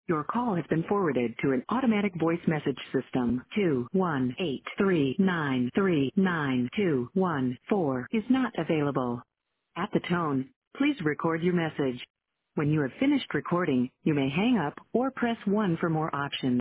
Your call has been forwarded to an automatic voice message system. 21839399214 is not available. At the tone, please record your message. When you have finished recording, you may hang up or press 1 for more options.